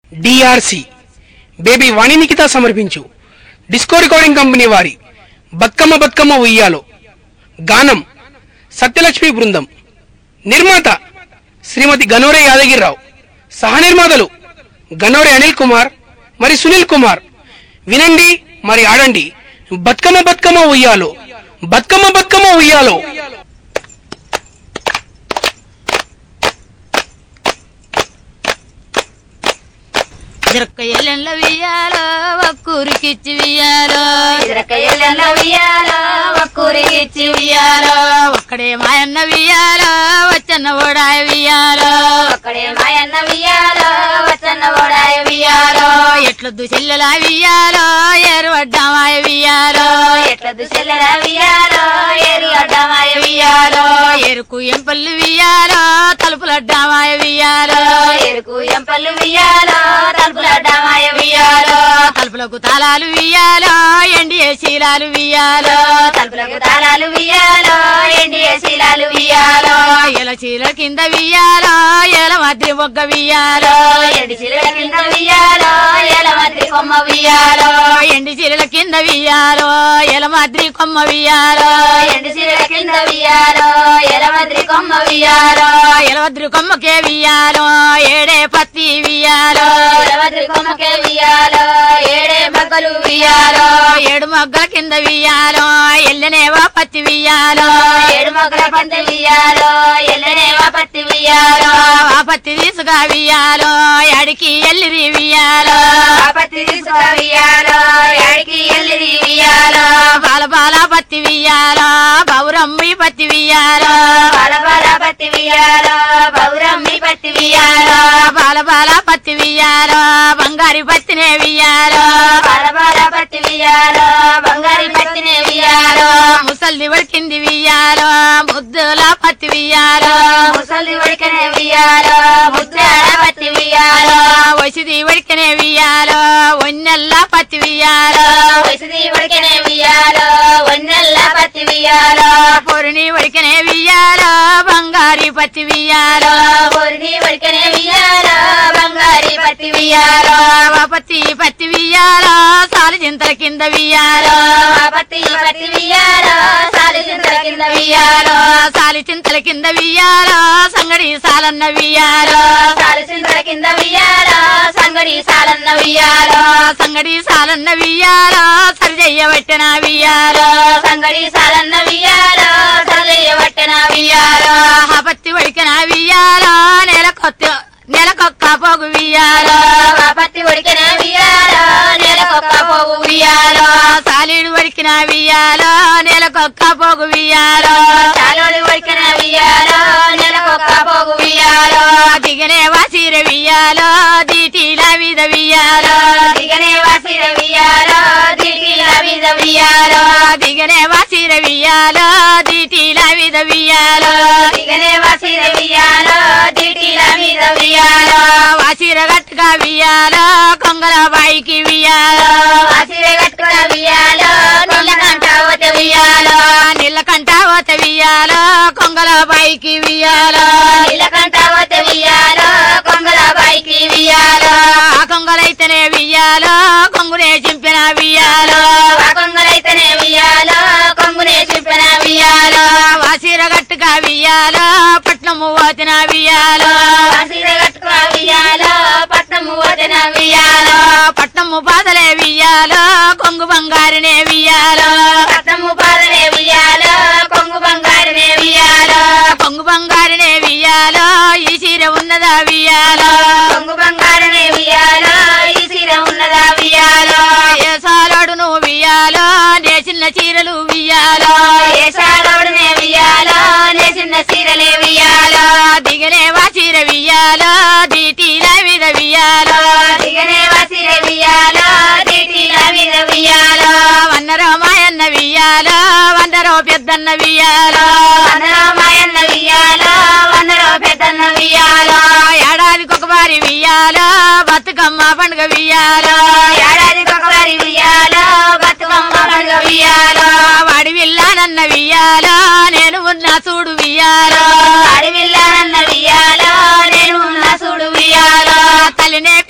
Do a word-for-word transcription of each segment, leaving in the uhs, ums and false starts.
DRC baby వాణి నిఖిత సమర్పించు disco recording company వారి బతుకమ్మ బతుకమ్మ ఉయ్యాలో గానం సత్యలక్ష్మి బృందం. నిర్మాత శ్రీమతి గనోరే యాదగిరిరావు. సహ నిర్మాతలు గనోరే అనిల్ కుమార్ మరి సునీల్ కుమార్. వినండి మరి ఆడండి బతుకమ్మ బతుకమ్మ ఉయ్యాలో, బతుకమ్మ బతుకమ్మ ఉయ్యాలో. ఇరక్క ఎల్లెండ్ల వియ్యాలో ఒక్కూరికిచ్చి వియ్యాలో, ఇరక్క ఎల్లెండ్ల వియ్యాలో ఒక్కూరికిచ్చి వియ్యాలో. ఒక్కడే మాయన్న వియ్యాలో వచ్చన్న ఓడాయ వియ్యాలో, ఒక్కడే మాయన్న వియ్యాలో వచ్చన్న ఓడాయ వియ్యాలో. ఎట్లొద్దు చెల్లెల వియ్యాలో ఏరు అడ్డామాయ వియ్యాలో, ఎట్లొద్దు చెల్లెల వియ్యాలో ఏరు అడ్డామాయ వియ్యాలో. ఎరుకు ఎంపల్లి వియ్యాలో తలుపులడ్డామాయ వియ్యాలో, ఎరుకు ఎంపల్లు వియ్యాలో తలుపులడ్డామాయ వియ్యాలో. తలుపులకు తాళాలు వియ్యాలో ఎండి శీలాలు వియ్యాలో, తలుపులకు తాళాలు వియ్యాలో ఎండి శీలాలు వియ్యాలో. ఎల చీల కింద వియ్యాలో ఎల మధ్య మొగ్గ వియ్యాలో, ఎండి చీరల కింద వియ్యాలో ఎల మద్రి కొమ్మ వియ్యాలో. ఎండి చీరల కింద వియ్యాలో ఎల మద్రి కొమ్మ వియ్యాలో, ఎండి చీరల కింద వియ్యాలో ఎల మద్రి కొమ్మ వియ్యాలో. ఎలవద్రి కొమ్మకే వియ్యాలో ఏడే పత్తి వియ్యాలో, ఎల మద్రి కొమ్మకే వియ్యాలో ఏడే మగ్గలు వియ్యాలో. ఏడు మొగ్గల కింద వియ్యాలో ఎల్లనేవా పత్తి వియ్యాలో, ఏడు మొగ్గల పంట వియ్యాలో ఎల్లనేవా పత్తి వియ్యాలో. ఆ పత్తి తీసుగా వియ్యాలో అడికి ఎల్లిరి వియ్యాలో, ఆ పత్తి తీసుక వియ్యాలో ఏడికి ఎల్లిరి వియ్యాలో. బాల బాల పత్తి వియ్యాలో బౌరమ్మి పత్తి వియ్యాలో, బాల బాల పత్తి వియ్యాలో బౌరమ్మి పత్తి వియ్యాలో. బాల బాల పత్తి వియ్యాలో బంగారి పత్తినే వియ్యాలో, బాల బాల పత్తి వియ్యాలో బంగారి పత్తినే వియ్యాలో. ముసల్ది వడికింది వియ్యాలో ముద్దుల పత్తి వియ్యాలో, ముసలి ఉడికనే వియ్యాలో ముద్దాల పత్తి వియ్యాలో. వసిది వడికనే వియ్యాలో ఒన్నెల్ల పత్తి వియ్యాలో, వసిది ఉడికనే వియ్యాలో వన్నెల్ల పత్తి వియ్యాలో. పొరిని వడికనే వియ్యాలో బంగారి పత్తి వియ్యాలో, పొరిని ఉడికనే వియ్యాలో బంగారి పత్తి వియ్యాలో. ఆ పత్తి పత్తి వియ్యాలో సాలి చింతల కింద వియ్యాలో, ఆ పత్తి పత్తి వియ్యాలో సాలి చింతల కింద వియ్యాలో. సాలి చింతల కింద వియ్యాలో సంగడి సాలన్న వియ్యాలో, సాలి చింతల కింద వియ్యాలో సంగడి సాలన్న వియ్యాలో. సంగడి సాలన్న వియ్యాలో సరిజయ్య పట్టిన వియ్యాలో, సంగడి సాలన్న వియ్యాలో సలయ్య పట్టణ వియ్యాలో. ఆ పత్తి వడికిన వియ్యాలో నెలకొత్త నెలకొక్క పోగు వియ్యాలో, ఆ పత్తి ఉడికిన వియ్యాలో నెలకొక్క పోగు వియ్యాలో. సాలీడు వడికిన వియ్యాలో నెలకొక్క పోగు వియ్యాలో, చాలోడు ఉడికిన వియ్యాలో నెలకొక్క పోగు వియ్యాలో. దిగనే వాసిర వియ్యాలో దీటిల మీద వియ్యాలో, దిగనే వాసిర వియ్యాలో దిటిల మీద వియ్యాలో. దిగనే వాసిర వియ్యాలో దీటిల మీద వియ్యాలో, దిగనే వాసిర వియ్యాలో దిటిల మీద వియ్యాలో. వాసిర గట్టుగా వియ్యాలో కొంగల బాయికి వియ్యాలో, వాసిర కట్టుకున్న వియ్యాలో నీలకంఠ ఓత వియ్యాలో. నీళ్ళకంట ఓత వియ్యాలో కొంగల బాయికి వియ్యాలో, నీలకంఠ ఓత వియ్యాలో కొంగల బాయికి వియ్యాలో. ఆ కొంగలైతేనే వియ్యాలో కొంగునే చింపిన వియ్యాలో, ఆ కొంగలైతేనే వియ్యాలో కొంగునే చింపిన వియ్యాలో. వాసిర గట్టుగా వియ్యాలో పట్నము ఓతిన వియ్యాలో, వాసిర కట్టుకున్న వియ్యాలో పట్నము ఓతన వియ్యాలో. పట్నము బాధలే వియ్యాలో కొంగు బంగారునే వియ్యాలో, పట్నము పాదనే వియ్యాలో కొంగు బంగారునే వియ్యాలో. కొంగు బంగారునే వియ్యాలో ఈ చీర ఉన్నదా వియ్యాలో, కొంగు బంగారునే వియ్యాలో ఈ చీర ఉన్నదా వియ్యాలో. ఏ సాలోడు నువ్వు వియ్యాలో నే చిన్న చీరలు వియ్యాలో, ఏ సాలోడునే వియ్యాలో నే చిన్న చీరలే వియ్యాలో. దిగనే వా చీర వియ్యాలో దీటిల మీద వియ్యాలో, దిగనే వాసిర వియ్యాలో దిటిల మీద వియ్యాలో. వన్నరో మాయన్న వియ్యాలో వందరో పెద్దన్న వియ్యాలో, వందరో మాయన్న వియ్యాలో వందరో పెద్దన్న వియ్యాలో. ఏడాదికి ఒక వారి వియ్యాలో బతుకమ్మ పండుగ వియ్యాలో, ఏడాదికి ఒకసారి వియ్యాలో బతుకమ్మ పండుగ వియ్యాలో. వాడి విల్లానన్న వియ్యాలో నేను ఉన్న చూడు వియ్యాలో, అడవిల్లానన్న వియ్యాలో నేను ఉన్న చూడు వియ్యాలో. తల్లినే పెద్దమ్మ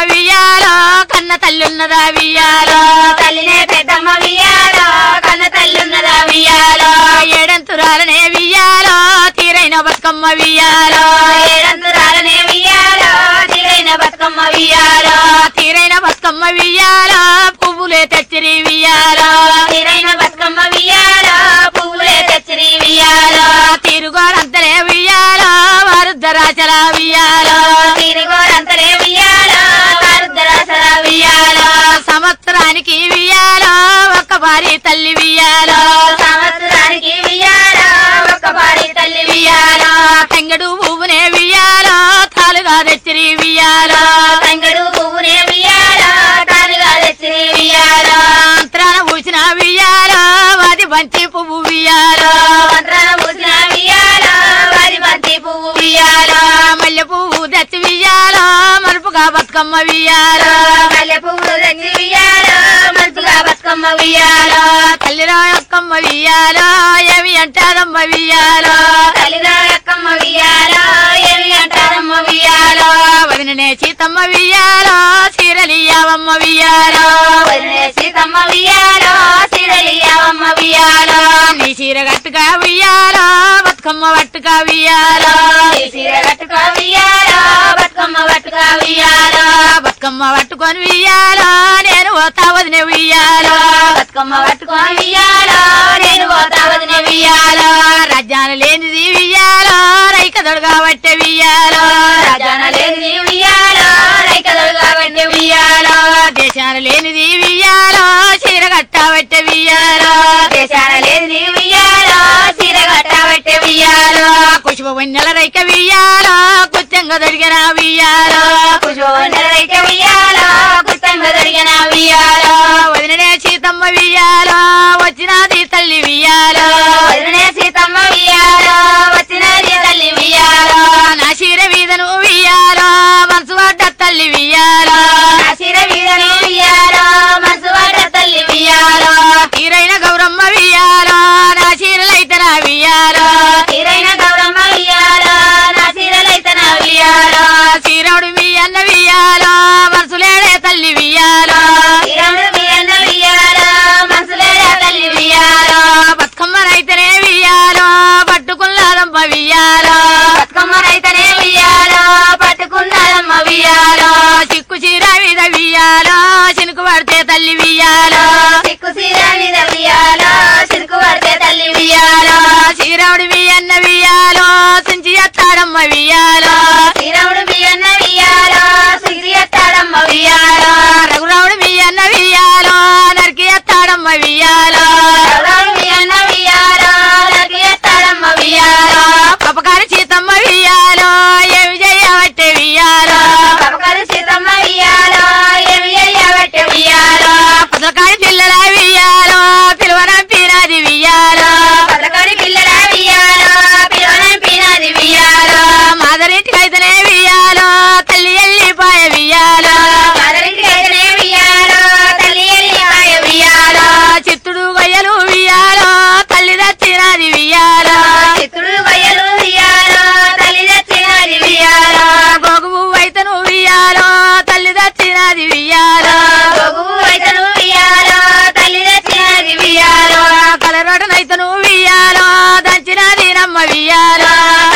వియ్యాలో కన్న తల్లి ఉన్నదా వియ్యాలో తల్లినే పెద్దమ్మ వియ్యాలో కన్న తల్లి ఉన్నదా వియ్యాలో ఏడంతురాలనే వియ్యాలో తీరైన బతుకమ్మ వియ్యాలో ఏడంతురాలనే వియ్యాలో తీరైన బతుకమ్మ వియ్యాలో తీరైన బతుకమ్మ వియ్యాలో పువ్వులే తెచ్చిరి వియ్యాలో తీరైన బతుకమ్మ వియ్యాలో పువ్వులే తెచ్చిరి వియ్యాలో తిరుగోడంతలే వియ్యాలో వారుద్దరాచల వియ్యాలో తిరుగోడంతలే వియ్యాలో వారుద్దరాసల వియ్యాలో సంవత్సరానికి వియ్యాలో ఒక్క భారీ తల్లి వియ్యాలో సంవత్సరానికి వియ్యాలో ఒక్క భారీ తల్లి వియ్యాలో తంగడు పువ్వునే వియ్యాలో తాలుగా తెచ్చిరి వియ్యాలో తంగడు పువ్వునే వియ్యాలో తాలుగా తెచ్చిరి వియ్యాలో అంతరాన పూసిన వియ్యాలో వాది బంతి పువ్వు వియ్యాలో మంత్రాన పూసిన వియ్యాలో వారి బంతి పువ్వు వియ్యాలో మల్లె పువ్వు తెచ్చి వియ్యాలో మలుపుగా బతుకమ్మ వియ్యాలో మల్లె పువ్వు తెచ్చి వియ్యాలో మంచుగా బతుకమ్మ వియ్యాలో తల్లిరా అక్కమ్మ వియ్యాలో ఏమి అంటారమ్మ వియ్యాలో తల్లిరా అక్కమ్మ వియ్యాలో ఏమి అంటారమ్మ వియ్యాలో వదిననే సీతమ్మ వియ్యాలో చీరలియ్యావమ్మ వియ్యాలో వదినే సీతమ్మ వియ్యాలో సిరలియావమ్మ వియ్యాలో నీ చీర గట్టుగా వియ్యాలో బతుకమ్మ వట్టుగా వియ్యాలో ఈ సీర కట్టుకో వియ్యాలో బతుకమ్మ పట్టుకో వియ్యాలో బతుకమ్మ పట్టుకొని వియ్యాలో నేను పోతా వదిన వియ్యాలో బతుకమ్మ పట్టుకో వియ్యాలో నేను పోతా వదినే వియ్యాలో రాజ్యాన లేనిది వియ్యాలో రైక దొడగా పట్టే వియ్యాలో రాజాన లేనిది వియ్యాలో రైకదలు కాబట్టి వియ్యాలో దేశాన లేనిది వియ్యాలో చీర గట్టా పట్టే వియ్యాలో దేశాన లేనిది వియ్యాలో సీర కట్టబట్టే వియ్యాలో కుషుభ వన్నెల రైక వియ్యాలో కుచ్చంగా దొరికిన వియ్యాలో కుశోన్నెల రైక వియ్యాలో గుత్తంగా జరిగిన వియ్యాలో వదిననే సీతమ్మ వియ్యాలో వచ్చినది తల్లి వియ్యాలో వదినే సీతమ్మ వియ్యాలో వచ్చినది తల్లి వియ్యాలో నా చీర వీధను వియ్యాలో మనసు పడ్డ తల్లి వియ్యాలో నా శిర వీరను వియ్యాలో మనసు పడ్డ తల్లి వియ్యాలో తీరైన గౌరమ్మ వియ్యాలో నా చీరలైతే నా వియ్యాలో తీరైన గౌరమ్మ వియ్యాలో నా శిరలైతే నా వియ్యాలో చీరవుడు మీ అన్న వియ్యాలో మనసులేడే తల్లి వియ్యాలో తీరముడు మీ అన్న వియ్యాలో మనసులేడా తల్లి వియ్యాలో బతుకమ్మనైతేనే వియ్యాలో పట్టుకున్నాదమ్మ వియ్యాలో బతుకమ్మ రైతనే వియ్యాలో పట్టుకున్నాదమ్మ వియ్యాలో చిక్కు చీర మీద వియ్యాలో చినుకు పడితే తల్లి వియ్యాలో సిక్కు సీర మీద వియ్యాలో సిరుకు పడితే తల్లి వియ్యాలో చీరవుడు మీ అన్న వియ్యాలో సించి ఎత్తాడమ్మ వియ్యాలో తీరముడు మీ అన్న వియ్యాలో సిరి ఎత్తాడమ్మ వియ్యాలో రఘురావుడు మీ అన్న వియ్యాలో నరికి ఎత్తాడమ్మ వియ్యాలో రఘురాముడు మీ అన్న వియ్యాలో నరికి ఎత్తాడమ్మ వియ్యాలో పపకారి సీతమ్మ వియ్యాలో ఏమి చెయ్యబట్టే వియ్యాలో పపకారు సీతమ్మ వియ్యాలో ఏమి అయ్యబట్టే వియ్యాలో పదకాడి పిల్లల వియ్యాలో పిలువనంపినది వియ్యాలో పదకాడి పిల్లల వియ్యాలో పిలవనం పినాది వియ్యాలో మాదరింటికైతేనే వియ్యాలో తల్లి ఎల్లిపాయ వియ్యాలో మదరింటికి అయితేనే వియ్యాలో తల్లి ఎల్లిపాయ వియ్యాలో చిత్తుడు గొయ్యలు వియ్యాలో తల్లి దచ్చినది వియ్యాలో చిత్తుడు గొయ్యలు వియ్యాలో తల్లి దచ్చినది వియ్యాలో గోగు అయితను వియ్యాలో తల్లి దచ్చినది వియ్యాలో గోగు అయితను వియ్యాలో తల్లి దచ్చినది వియ్యాలో కలరోటనైతను వియ్యాలో దంచినది నమ్మ వియ్యాలో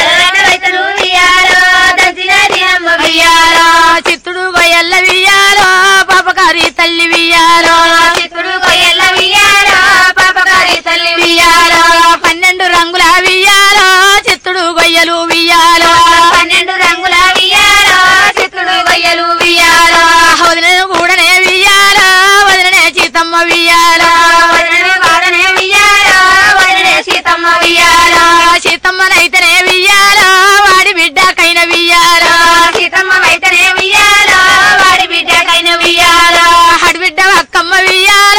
రైతను వియ్యాలో దచ్చినది అమ్మ వియ్యాలో చిత్తుడు గొయ్యల్ల వియ్యాలో పాపకారి తల్లి వియ్యాలో చిత్తుడు గొయ్యల వియ్యాలో పాపకారి తల్లి వియ్యాలో పన్నెండు రంగుల వియ్యాలో చిత్తుడు గొయ్యలు వియ్యాలో పన్నెండు రంగుల వియ్యాలో చిత్తుడు గొయ్యలు వియ్యాలో వదినను కూడానే వియ్యాలో వదిననే సీతమ్మ వియ్యాలో వదినను వాడనే వియ్యాలో వదినే సీతమ్మ వియ్యాలో సీతమ్మనైతేనే వియ్యాలో వాడి బిడ్డకైన వియ్యాలో సీతమ్మ వైతనే వియ్యాలో వాడి బిడ్డకైన వియ్యాలో హడి బిడ్డ అక్కమ్మ వియ్యాలో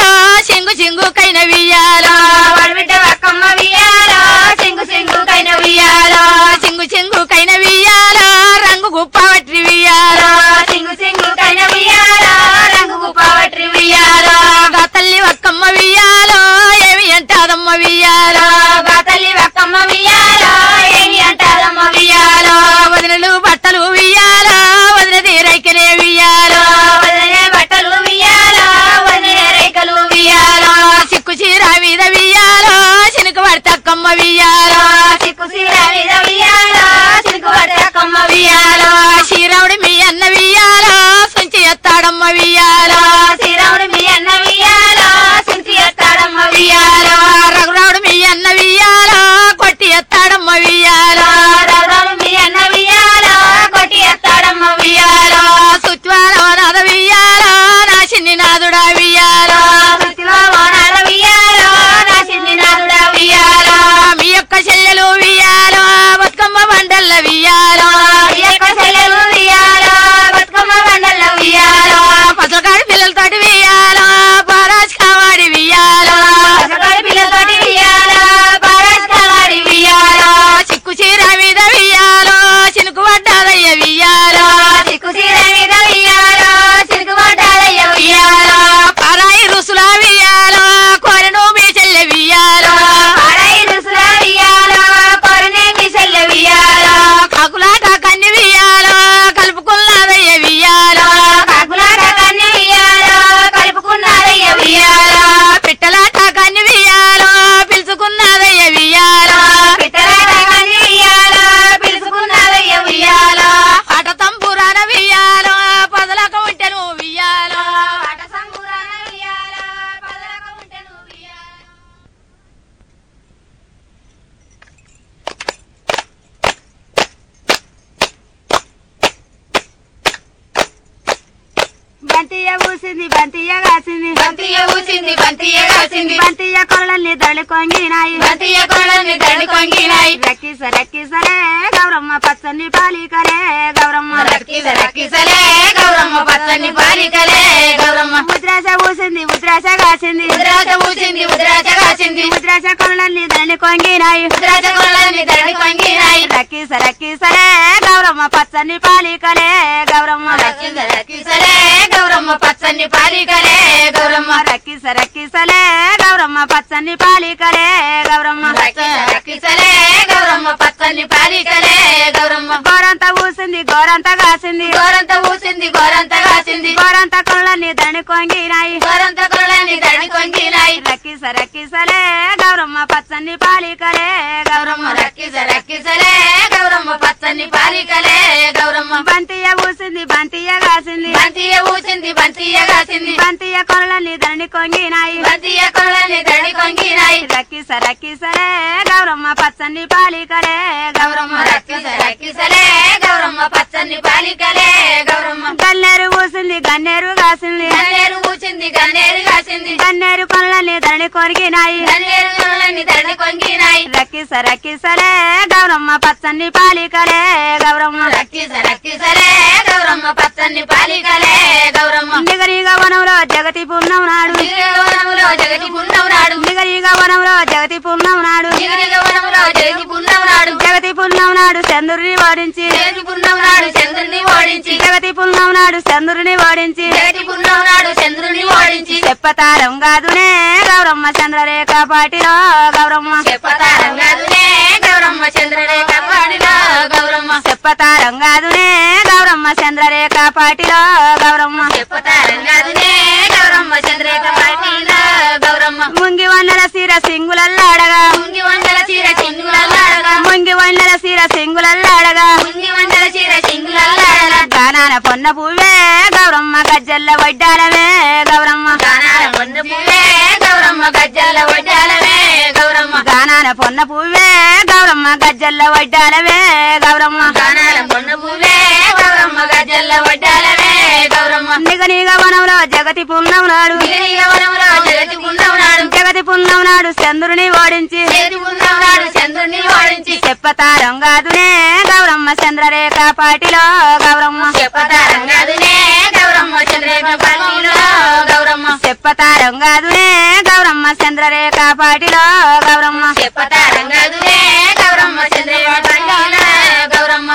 బంతియ ఊసింది బంతియ కాసింది బంతియ ఊసింది బంతియ కాసింది బంతియ కొరలన్నీ దళి కొంగినాయి బంతియ కొరలని దండి కొంగినాయి రక్కిస రక్కిసలే గౌరమ్మ పచ్చని పాలికలే గౌరమ్మ రక్కిస రక్కిసలే గౌరమ్మ పచ్చని పాలికలే గౌరమ్మ ఉద్రాస ఊసింది ఉద్రాస కాసింది ఉద్రాజ ఊసింది ఉద్రాజ కాసింది ఉద్రాస కొరలన్నీ దళి కొంగినాయి ఉద్రాజ కొరలని దండి కొంగినాయి రక్కిస రక్కిసలే గౌరమ్మ పచ్చని పాలికలే గౌరమ్మ రక్కిస రక్కిసలే గౌరమ్మ పచ్చని పాలికలే గౌరమ్మ రక్కిస రక్కిసలే గౌరమ్మ పచ్చని పాలికలే గౌరమ్మ రక్కిస రక్కిసలే గౌరమ్మ పచ్చని పాలికలే గౌరమ్మ గోరంత ఊసింది గోరంత కాసింది గోరంత ఊసింది గోరంత కాసింది గోరంత కొరలన్నీ దళి కొంగినాయి గోరంత కొరలని దండి కొంగినాయి రక్కిస రక్కిసలే గౌరమ్మ పచ్చని పాలికలే గౌరమ్మ గౌరమ్మ రక్కిస రక్కిసలే గౌరమ్మ పచ్చని పాలికలే గౌరమ్మ బంతియ ఊసింది బంతియ కాసింది బంతియ ఊసింది బంతియ కాసింది బంతియ కొరలని దండి కొంగినాయి బంతియ కొరలని దండి కొంగినాయి రక్కిస రక్కిసలే గౌరమ్మ పచ్చని పాలికలే గౌరమ్మ గౌరమ్మ రక్కిస రక్కిసలే గౌరమ్మ పచ్చని పాలికలే గౌరమ్మ గన్నేరు ఊసింది గన్నేరు కాసింది గన్నేరు ఊచింది గన్నేరు కాసింది గన్నేరు కొరలని దండి కొరిగినాయి గన్నేరు కొరలని దండి కొంగినాయి రక్కిస రక్కిసలే గౌరమ్మ పచ్చని పాలికలే గౌరమ్మ రక్కిస రక్కిసలే గౌరమ్మ పచ్చని పాలికలే గౌరమ్మ నిగరిగ వనంలో జగతి పుణ్యం నాడు వనములో జగతి పుణ్యం నాడు నిగరిగ వనంలో జగతి పుణ్యం నాడు నిగరిగ వనములో జగతి పుణ్యం నాడు జగతి పుణ్యం నాడు చంద్రుడిని ఓడించి జగతి పుణ్యం నాడు చంద్రుని ఓడించి జగతి పుణ్యం నాడు చంద్రుడిని ఓడించి జగతి పుణ్యం నాడు చంద్రుని ఓడించి చెప్పతారం కాదునే గౌరమ్మ చంద్రరేఖ పాటిలో గౌరమ్మ చెప్పతారం కాదునే గౌరమ్మ చంద్రరేఖ పాడిలో గౌరమ్మ చెప్పతారం కాదునే గౌరమ్మ చంద్రరేఖ పాటిలో గౌరమ్మ చెప్పతారం కాదునే గౌరమ్మ చంద్రరేఖ పాడిలో గౌరమ్మ ముంగి వందల సీర సింగులల్లాడగా ముంగి వందల చీర చింగులల్లాడగా ముంగి వందల సీర సింగులల్లాడగా ముంగి వందల చీర చింగులల్లాడగా గానాన పొన్న పువ్వే గౌరమ్మ గజ్జల్ల వడ్డాలమే గౌరమ్మ గానాల పొన్న పువ్వే గౌరమ్మ గజ్జల్ల వడ్డాలవే గౌరమ్మ గానాన పొన్న పువ్వే గౌరమ్మ గజ్జల్ల వడ్డాలమే గౌరమ్మ గానాల పొన్న పువ్వే గౌరమ్మ గజ్జల్ల వడ్డాలవే గౌరమ్మ నిగ నిగ వనంలో జగతి పుణ్యం నాడు నిగనిగ వనములో జగతి పుణ్యం నాడు జగతి పుణ్యం నాడు చంద్రుని ఓడించి జగతి పుణ్యం నాడు చంద్రుని ఓడించి చెప్పతారం కాదునే గౌరమ్మ చంద్రరేఖ పాటిలో గౌరమ్మ చెప్పతారం కాదునే గౌరమ్మ చంద్రరేఖ పాటిలో గౌరమ్మ చెప్పతారం కాదునే గౌరమ్మ చంద్రరేఖ పాటిలో గౌరమ్మ చెప్పతారం కాదునే గౌరమ్మ చంద్రరేఖ పాటిలో గౌరమ్మ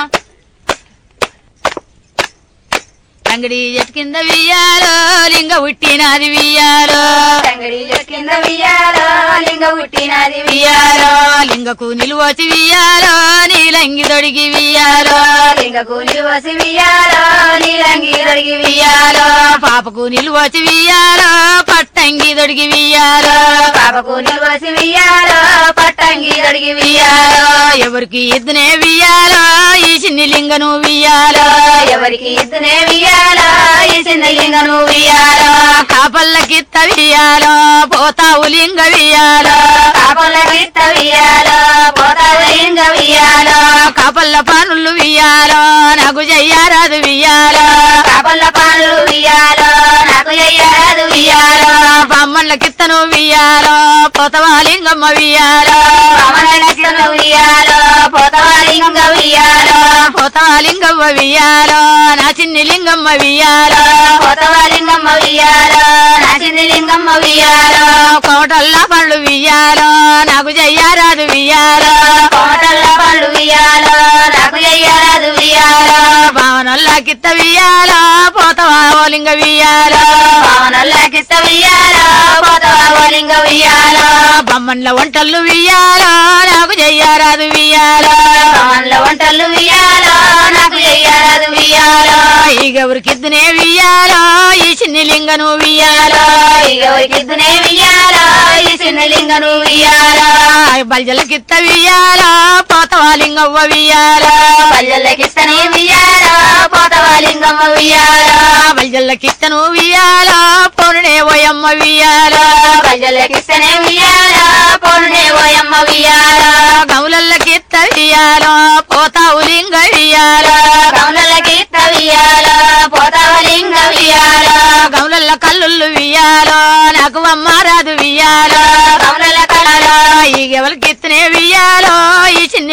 అంగడి చెట్టు కింద వియ్యాలో లింగ ఉట్టినది వియ్యాలో తంగడి కింద వియ్యాలో లింగ పుట్టినది వియ్యాలో లింగకు నిలువచి వియ్యాలో నీలంగి దొడిగి వియ్యాలో లింగ కూలి వసి వియ్యాలో నీలంగి దొరికి వియ్యాలో పాపకు నిలువచి వియ్యాలో పట్టంగి దొడిగి వియ్యాలో పాపకు నిలవసి వియ్యాలో పట్టంగి దొరికి వియ్యాలో ఎవరికి ఇద్దనే వియ్యాలో ఈ చిన్ని లింగను వియ్యాలో ఎవరికి ఇద్దనే వియ్యాలో ఈ చిన్న లింగను వియ్యాలో కాపల్లకిత్త వియ్యాలో పోతావు లింగ వియ్యాలో కాపల గిత్త వియ్యాలో పోతావు లింగ వియ్యాలో కాపల్ల పనులు వియ్యాలో నాకు చెయ్యారాదు వియ్యాలో కాపల పాలు వియ్యాలో నాకు అయ్యాదు వియ్యాలో బొమ్మల కిత్తను వియ్యాలో పోతవా లింగమ్మ వియ్యాలో పవనలక్షను వియ్యాలో పోతావా లింగ వియ్యాలో పోతవా లింగమ్మ వియ్యాలో నా చిన్ని లింగమ్మ వియ్యాలో పోతావా లింగమ్మ వియ్యాలో నా చిన్ని లింగమ్మ వియ్యాలో కోటల్ల పళ్ళు వియ్యాలో నాకు చెయ్యారాదు వియ్యాలో కోటల్ల పళ్ళు వియ్యాలో నాకు అయ్యాదు వియ్యాలో భావనల్లా కిత్త వియ్యాలో పోతవా ఓ లింగ వియ్యాలో పవనల్లకిస్త వియ్యాలో పోతావా లింగ వియ్యాలో బొమ్మన్ల వంటలు వియ్యాలో నాకు చెయ్యారాదు వియ్యాలో పవన్ల వంటలు వియ్యాలో నాకు అయ్యాదు వియ్యాలో ఈ గౌరికిద్దునే వియ్యాలో ఈ చిన్ని లింగను వియ్యాలో ఎవరికిద్దునే వియ్యాలో ఈ చిన్న లింగను వియ్యాలో బల్జలకిత్త వియ్యాలో పోతవా లింగవ్వ వియ్యాలో పల్లెలకిస్తనే వియ్యాలో పోతావా లింగమ్మ వియ్యాలో బల్జల్లకిత్తను వియ్యాలో పొనునే ఓయమ్మ వియ్యాలో పల్లెలకిస్తనే వియ్యాలో పొన్నే ఓయమ్మ వియ్యాలో గౌలల్లకిత్త వియ్యాలో పోతావు లింగ వియ్యాలో కౌనలకిత్త వియ్యాలో పోతావా లింగ వియ్యాలో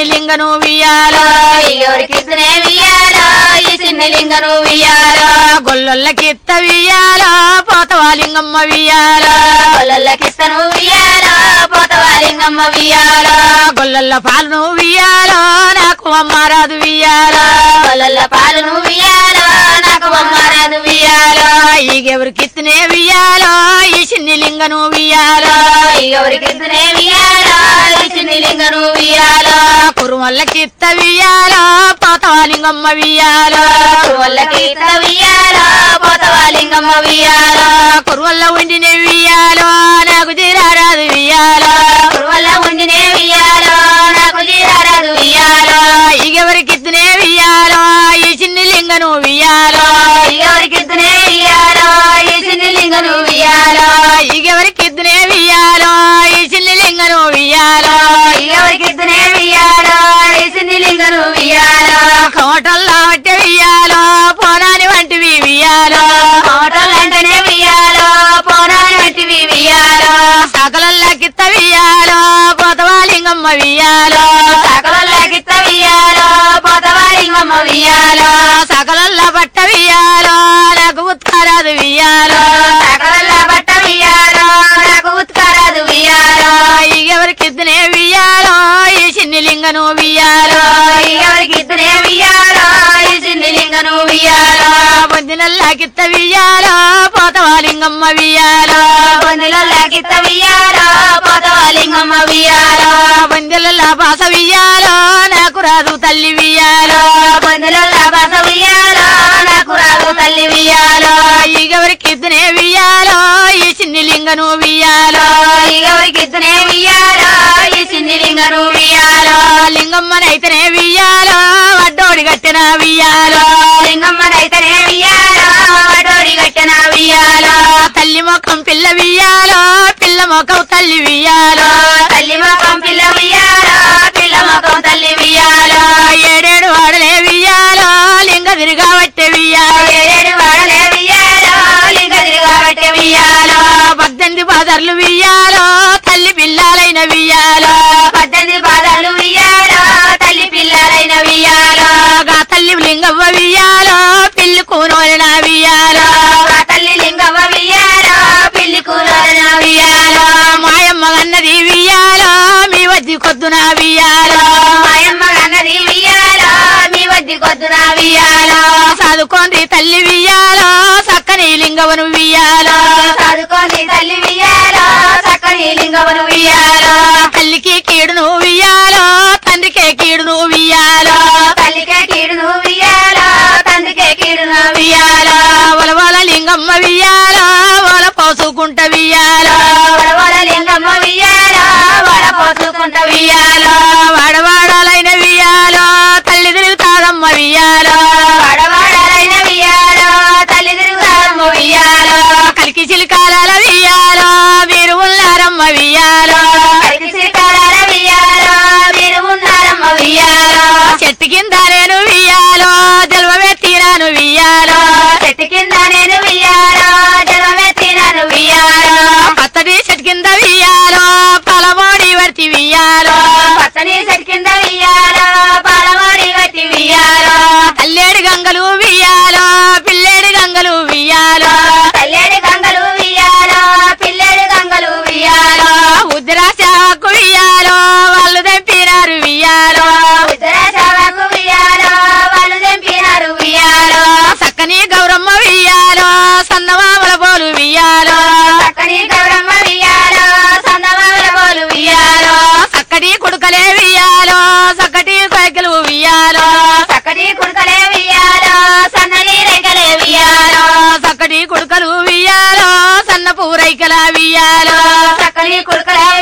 లింగను వియాలో ఎవరికిస్తనే వియాలో ఈ చిన్ని లింగను వియాలో గొల్లొల్లకిత్త వియాలో పోతవా లింగమ్మ వియాలో గొల్లకిస్తను వియాలో పోతవా లింగమ్మ వియాలో గొల్లొల్ల పాలను వియాలో నాకు అమ్మారాదు వియాలో గొల్ల పాలను వియాలో నాకు బొమ్మరాదు వియాలో ఈగెవరికిత్తనే వియాలో ఈ చిన్ని లింగను వియాలో ఎవరికిస్తనే వియాలో ఈ చిన్ని లింగను వియాలో కురుమల్లకిత్త వియాలో పోతవా లింగమ్మ వియాలో గొల్లకిస్త వియాలో పోతవా లింగమ్మ వియాలో కురువల్ల ఉండిన వియాలో నాకు తీరారాదు వియాలో వల్ల ఉండినే వియాలో నాకు జీరారాదు వియాలో ఈగెవరికిత్తనే వియాలో ఈ చిన్ని లింగను వియాలో ఎవరికిస్తనే వియాలో ఈ చిన్ని లింగను వియాలో ఈగెవరికిత్తనే వియాలో ఈ చిన్ని లింగను వియాలో ఎవరికిస్తనే వియాలో ఈ చిన్ని లింగను వియాలో కోటల్లో వట్టి వియాలో పోనాని వంటివి వియాలో కోటలంటనే వియాలో పోరాని వంటివి వియాలో సకలల్లకిత్త వియాలో పోతవా లింగమ్మ వియాలో సకలకిత్త వియాలో పోతవా లింగమ్మ వియాలో సకలల్ల బట్ట వియాలో నాకు ఉత్కారాదు వియాలో సకల బట్ట వియాలో నాకు ఉత్కారాదు వియాలో ఈగెవరికిద్దనే వియాలో ఈ చిన్ని లింగను వియాలో ఎవరికిద్దనే వియాలో ఈ చిన్ని లింగను వియాలో పొందినల్లాకిత్త వియాలో పోతవా లింగమ్మ వియాలో పొందిలకిత్త వియాలో పోతవా లింగమ్మ వియాలో పొందిల పాస వియాలో నాకు రాదు తల్లి వియాలో పొందిల బాస వియాలో నాకు రాదు తల్లి వియాలో ఈగెవరికిద్దనే వియాలో ఈ చిన్ని లింగను వియాలో ఎవరికిద్దనే వియాలో ఈ చిన్ని లింగను వియాలో లింగమ్మనైతేనే వియాలో వడ్డోడి గట్టిన వియాలో లింగమ్మనైతేనే వియాలో వడోడి గట్టన వియాలో తల్లి మొఖం పిల్ల వియాలో పిల్ల మొఖం తల్లి వియాలో తల్లి మొఖం పిల్ల వియాలో పిల్ల మొఖం తల్లి వియాలో ఏడేడు వాడలే వియాలో లింగ తిరిగా వట్టే వియాలో ఏడు వాడలే వియాలో లింగ తిరగబట్టే వియాలో పద్దెనిమిది బాదర్లు వియాలో తల్లి పిల్లాలైన వియాలో పద్దెనిమిది పాదాలు వియాలో తల్లి పిల్లలైన వియాలో గా తల్లి లింగవ్వ వియాలో పిల్లి కూనోలిన వియాలో ఆ తల్లి లింగవ్వ వియాలో పిల్లి కూరన వియాలో మాయమ్మ అన్నది వియాలో మీ వద్ది కొద్దున వియాలో మాయమ్మ అన్నది వియాలో మీ వద్ది కొద్దున వియాలో చదువుకోండి తల్లి వియాలో చక్కని లింగవను వియాలో చదువుకోని తల్లి వియాలో చక్కని లింగవను వియాలో తల్లికి కీడును వియాలో తండ్రికే కీడును వియాలో తల్లికే కీడును వియాలో తండ్రికే కీడును వియాలో వలవల లింగమ్మ వియాలో వల పోసుకుంట వియాలో వడవడ లింగమ్మ వియాలో వడ పోసుకుంట వియాలో వాడవాడాలైన వియాలో తల్లి తిరుగుతాదమ్మ వియాలో వడవాడలైన వియాలో తల్లి తిరుగుతారమ్మ వియాలో కలికి చిలికాల వియాలో మీరు ఉన్నారమ్మ వియాలో కలికి శ్రీకారాల వియాలో మీరు ఉన్నారమ్మ వియాలో చెట్టు కింద నేను వియాలో జల్వమే తీరాను వియాలో చెట్టు కింద నేను వియాలో జలమెత్తినను వియాలో పచ్చడి చెట్టు కింద వియాలో పలమోడి వర్తి వియాలో పచ్చని చెట్టు కింద వియాలో పాలవాడి గట్టి వియాలో తల్లేడు గంగలు వియాలో పిల్లేడు గంగలు వియాలో తల్లేడు గంగలు వియాలో పిల్లడు గంగలు వియాలో ఉద్రాశాకు వియాలో వాళ్ళు దంపినారు వియాలో ఉత్తర శావకు వియాలో వాళ్ళు తెంపినారు వియాలో చక్కని గౌరమ్మ వియాలో సన్నమామల పోలు వియాలో చక్కని గౌరమ్మ వియాలో సన్నమామల పోలు వియాలో చక్కటి కుడుకలే వియాలో చక్కటి కొయ్యలు వియాలో చక్కటి కుడుకలే వియాలో సన్నని రేఖలే వియాలో చక్కటి కుడుకలు వియాలో సన్న పూరైకల వియాలో చక్కని కుడుకల